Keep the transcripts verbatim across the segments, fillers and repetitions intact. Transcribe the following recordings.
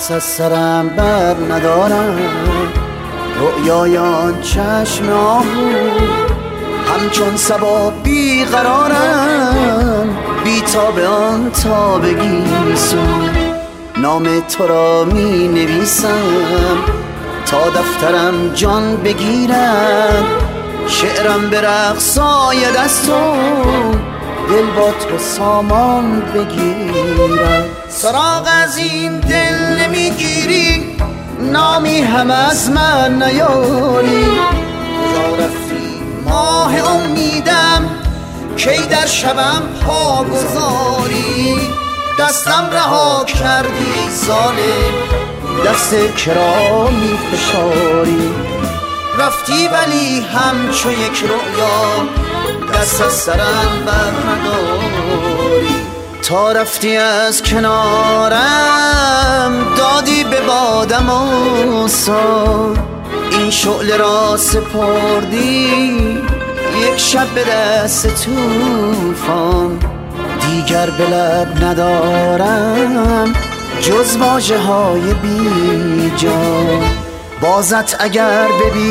دست از سرم بر ندارم، رؤیایان چشم آهو همچون صبا بی قرارم، بی تاب آن تابگی سو نام تو را می نویسم تا دفترم جان بگیرد، شعرم به رقصای دستو دل با تو سامان بگیرد. سراغ از این دل نمیگیری، نامی هم از من نیاری، کجا رفتی ماه امیدم کی در شبم پا گذاری، دستم رها کردی ظالم، دست کرا می فشاری، رفتی ولی همچو یک رؤیا دست از سرم بر نداری. تا رفتی از کنارم دادی به بادم و سا، این شعله را سپردی یک شب به دست توفان، دیگر به لب ندارم جز واژه های بی جان. بازت اگر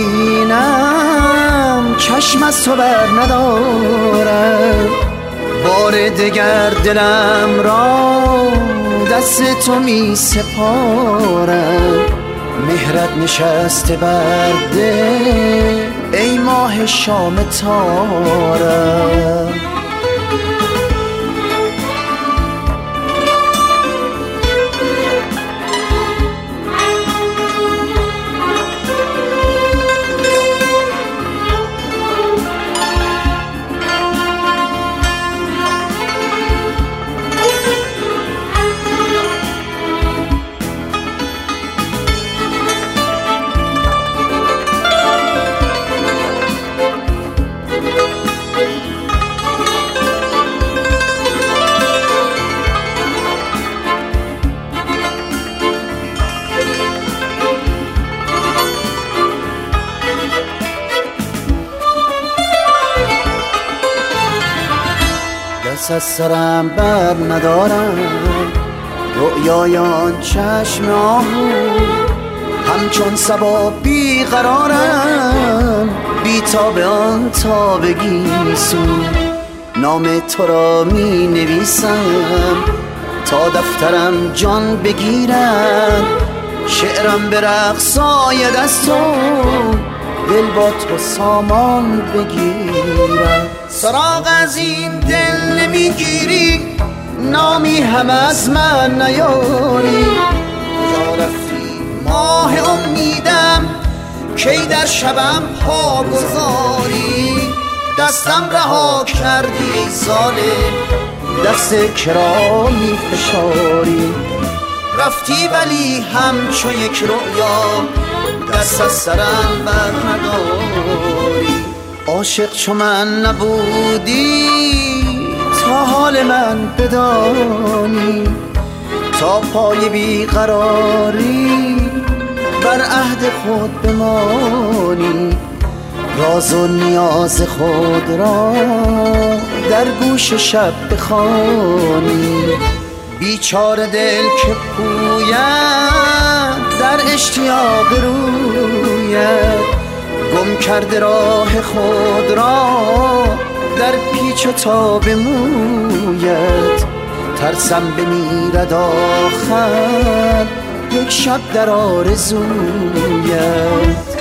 ببینم چشم از تو بر ندارم، بار دگر دلم را دست تو می سپارم، مهرت نشسته بر دل ای ماه شام تارم. دست از سرم بر ندارم، رؤیایان چشم آهو همچون صبا بی قرارم، بی تاب آن تابگی سو نام تو را می نویسم تا دفترم جان بگیرد، شعرم به رقصای دستو دل با تو سامان بگیرد. سراغ از این دل نمیگیری، نامی هم از من نیاری، کجا رفتی ماه امیدم کی در شبم پا گذاری، دستم رها کردی ظالم، دست کرا می فشاری، رفتی ولی همچو یک رؤیا دست از سرم بر نداری. عاشق چو من نبودی تا حال من بدانی، تا پای بیقراری بر عهد خود بمانی، راز و نیاز خود را در گوش شب بخوانی، بیچاره دل که پوید در اشتیاق روید، گم کرده راه خود را در پیچ و تاب مویت، ترسم بمیرد آخر یک شب در آرزویت.